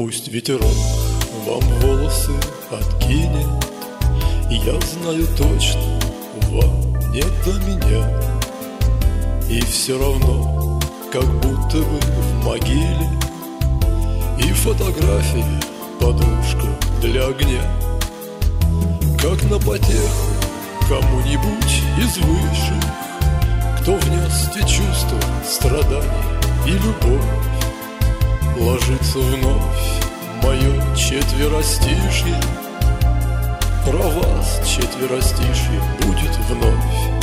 Пусть ветерок вам волосы откинет, я знаю точно, вам не до меня. И все равно, как будто вы в могиле, и фотография подружка для огня. Как на потеху кому-нибудь из высших, кто внес те чувства, страдания и любовь, ложится вновь мое четверостишье. Про вас четверостишье будет вновь.